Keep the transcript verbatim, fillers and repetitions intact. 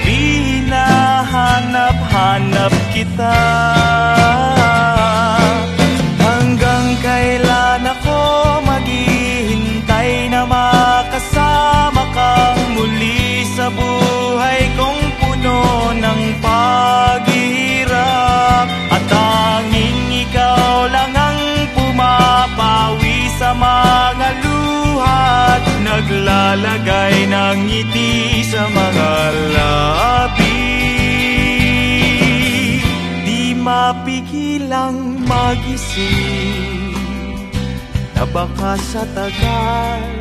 hinahanap-hanap kita. Hanggang kailan ako maghihintay na makasama kang muli sa buhay kong puno ng paghihirap. At tanging ikaw lang ang pumapawi sa mga luhat, naglalagay ng ngiti sa mga labi. Di mapigilang magising na baka sa tagal